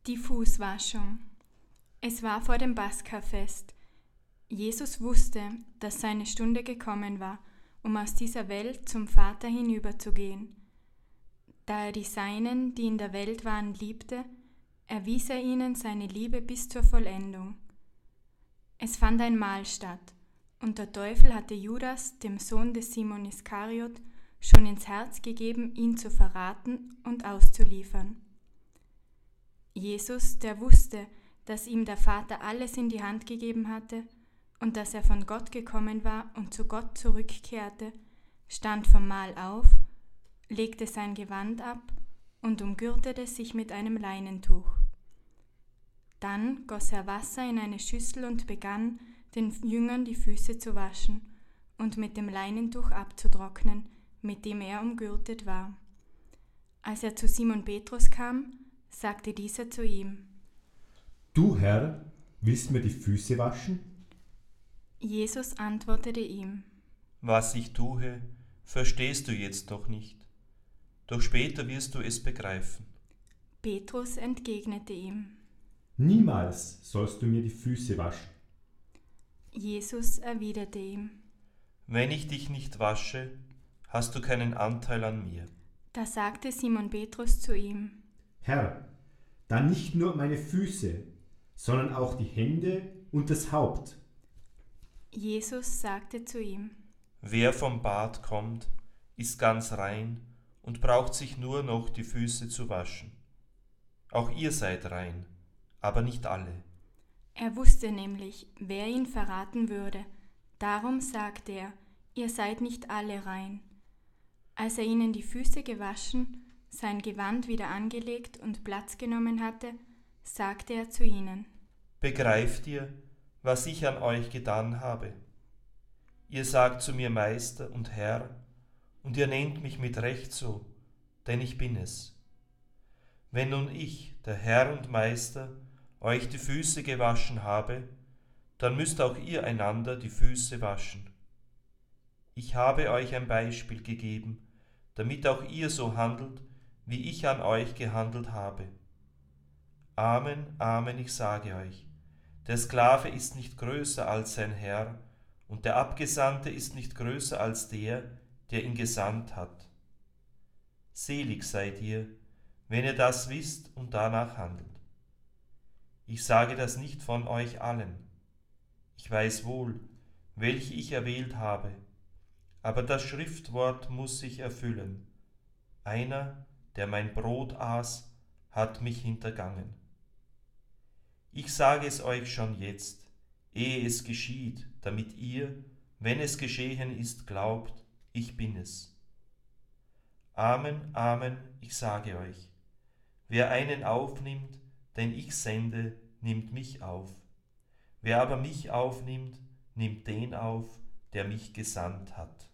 Die Fußwaschung. Es war vor dem Paschafest. Jesus wusste, dass seine Stunde gekommen war, um aus dieser Welt zum Vater hinüberzugehen. Da er die Seinen, die in der Welt waren, liebte, erwies er ihnen seine Liebe bis zur Vollendung. Es fand ein Mahl statt, und der Teufel hatte Judas, dem Sohn des Simon Iskariot, schon ins Herz gegeben, ihn zu verraten und auszuliefern. Jesus, der wusste, dass ihm der Vater alles in die Hand gegeben hatte und dass er von Gott gekommen war und zu Gott zurückkehrte, stand vom Mahl auf, legte sein Gewand ab und umgürtete sich mit einem Leinentuch. Dann goss er Wasser in eine Schüssel und begann, den Jüngern die Füße zu waschen und mit dem Leinentuch abzutrocknen, mit dem er umgürtet war. Als er zu Simon Petrus kam, sagte dieser zu ihm: Du, Herr, willst mir die Füße waschen? Jesus antwortete ihm: Was ich tue, verstehst du jetzt noch nicht, doch später wirst du es begreifen. Petrus entgegnete ihm: Niemals sollst du mir die Füße waschen. Jesus erwiderte ihm: Wenn ich dich nicht wasche, hast du keinen Anteil an mir. Da sagte Simon Petrus zu ihm: Herr, dann nicht nur meine Füße, sondern auch die Hände und das Haupt. Jesus sagte zu ihm: Wer vom Bad kommt, ist ganz rein und braucht sich nur noch die Füße zu waschen. Auch ihr seid rein, aber nicht alle. Er wusste nämlich, wer ihn verraten würde. Darum sagte er: Ihr seid nicht alle rein. Als er ihnen die Füße gewaschen, sein Gewand wieder angelegt und Platz genommen hatte, sagte er zu ihnen: Begreift ihr, was ich an euch getan habe? Ihr sagt zu mir Meister und Herr, und ihr nennt mich mit Recht so, denn ich bin es. Wenn nun ich, der Herr und Meister, euch die Füße gewaschen habe, dann müsst auch ihr einander die Füße waschen. Ich habe euch ein Beispiel gegeben, damit auch ihr so handelt, wie ich an euch gehandelt habe. Amen, Amen, ich sage euch, der Sklave ist nicht größer als sein Herr, und der Abgesandte ist nicht größer als der ihn gesandt hat. Selig seid ihr, wenn ihr das wisst und danach handelt. Ich sage das nicht von euch allen. Ich weiß wohl, welche ich erwählt habe, aber das Schriftwort muss sich erfüllen. Einer, der mein Brot aß, hat mich hintergangen. Ich sage es euch schon jetzt, ehe es geschieht, damit ihr, wenn es geschehen ist, glaubt, ich bin es. Amen, Amen, ich sage euch, wer einen aufnimmt, den ich sende, nimmt mich auf. Wer aber mich aufnimmt, nimmt den auf, der mich gesandt hat.